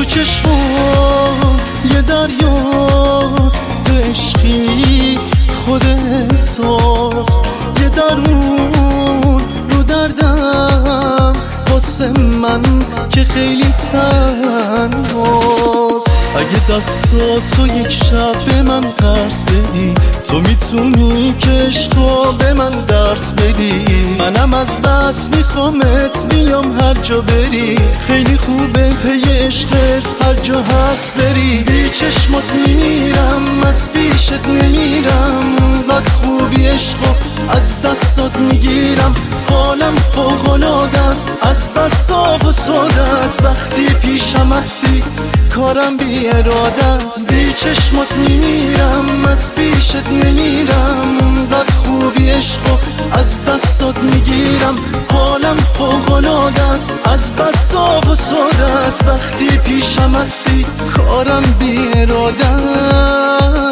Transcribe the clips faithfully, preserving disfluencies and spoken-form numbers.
چشمات یه دریاست، عشقی خود احساس، یه درمون رو دردم واسه من که خیلی تنهاست. اگه دستاتو یک شب به من قرض بدی، تو میتونی که عشقا به من درس بدی. منم از بس میخوامت بیام هر جا بری، خیلی خوبه پی عشقت هر جا هست بری. بی چشمات میمیرم از پیشت نمیرم، وقت خوبی عشقا از دستات میگیرم. حالم فوق‌العاده است، از بس صاف و ساده است. وقتی پیشم هستی کارم بی اراده است. بی چشمات میمیرم از پیشت نمیرم، وقت خوبی عشقا از دستات میگیرم. حالم فوق‌العاده است، از بس صاف و ساده است. وقتی پیشم هستی کارم بی اراده است.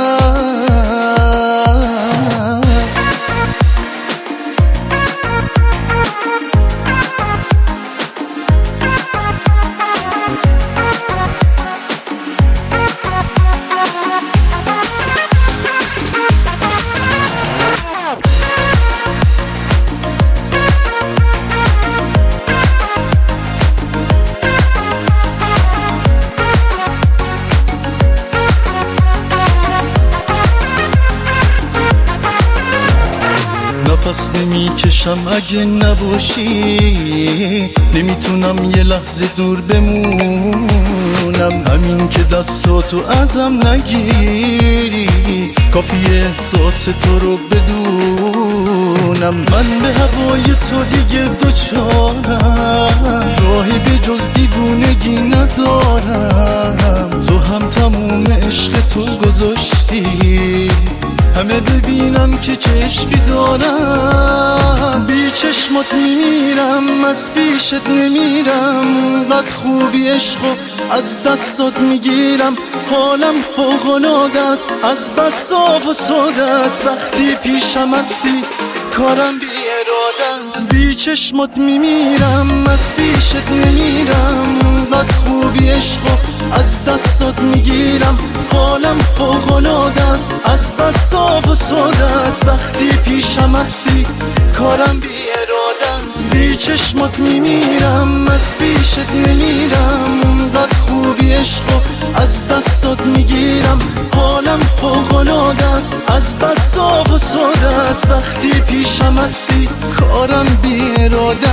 نفس نمیکشم اگه نباشی، نمیتونم یه لحظه دور بمونم. همین که دستاتو ازم نگیری، کافیه احساس تو رو بدونم. من به هوای تو دیگه دوچارم، راهی به جز دیوونگی ندارم. تو هم تموم عشق تو گذاشتی، همه ببینم که چه عشقی دارم. بی چشمات میمیرم از پیشت نمیرم، وقت خوبی عشقو از دستات میگیرم. حالم فوق‌العاده است، از بس صاف و ساده است. وقتی پیشم هستی کارم بی اراده است. بی چشمات میمیرم از پیشت نمیرم، وقت خوبی عشقو از دستات میگیرم. حالم فوق‌العاده است، از بس صاف و ساده است. وقتی پیشم هستی کارم بی اراده است. بی چشمات میمیرم از پیشت نمیرم، وقت خوبی عشقو از دستات میگیرم. حالم فوق‌العاده است، از بس صاف و ساده است. وقتی پیشم هستی کارم بی اراده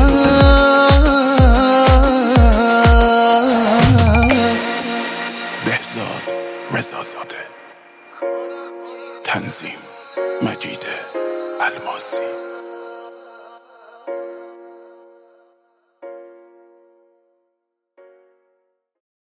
است. بهزاد رضازاده، تنظیم مجید الماسی.